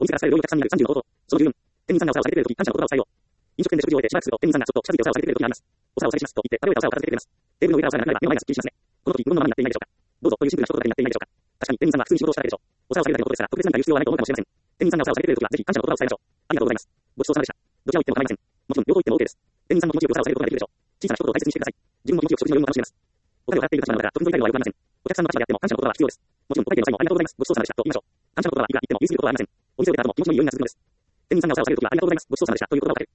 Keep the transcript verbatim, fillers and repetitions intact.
お店から伝える料理をお客さんになるさんじゅうのこと。そのじゅうよん、店員さんがお皿を下げてくれるとき、感謝の言葉を伝えよう。飲食店で食事を終えてしばらくすると、店員さんがちょっと近づいてお皿を下げてくれるときがあります。お皿をお下げしますと言って、食べ終えたお皿を片付けてくれます。テーブルの上からお皿がなくなれば、目の前がすっきりしますね。この時、無言のままになっていないでしょうか。どうぞというシンプルな一言だけになっていないでしょうか。確かに、店員さんは普通に仕事をしただけでしょう。お皿を下げるだけのことですから、特別何か言う必要はないと思うかもしれません。店員さんがお皿を下げてくれるときは、ぜひ感謝の言葉を伝えましょう。ありがとうございます。ごちそうさまでした。どちらを言っても構いません。もちろん、両方言っても OK です。店員さんの気持ちよくお皿を下げることができるでしょう。小さな一言を大切にしてください。自分の気持ちよく食事の余裕も楽しめます。お金を払っている立場なのだから、特に取りたいのはよくありません。お客さんの立場であっても感謝の言葉は必要です。もちろん、お会計の際もありがとうございます。ごちそうさまでした。と言いましょう。感謝の言葉はいくら言っても言い過ぎることはありません。お店を出た後も気持ちの余裕が続くのです。店員さんがお皿を下げるときは、ありがとうございます。ごちそうさまでした。という言葉をかける。